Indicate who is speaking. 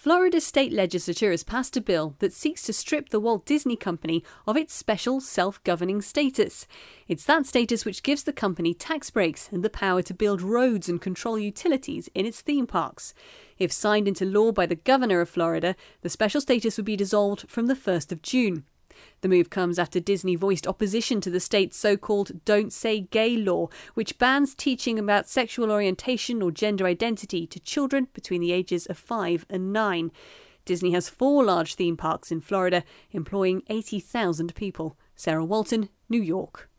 Speaker 1: Florida's state legislature has passed a bill that seeks to strip the Walt Disney Company of its special self-governing status. It's that status which gives the company tax breaks and the power to build roads and control utilities in its theme parks. If signed into law by the governor of Florida, the special status would be dissolved from the 1st of June. The move comes after Disney voiced opposition to the state's so-called Don't Say Gay law, which bans teaching about sexual orientation or gender identity to children between the ages of 5 and 9. Disney has 4 large theme parks in Florida, employing 80,000 people. Sarah Walton, New York.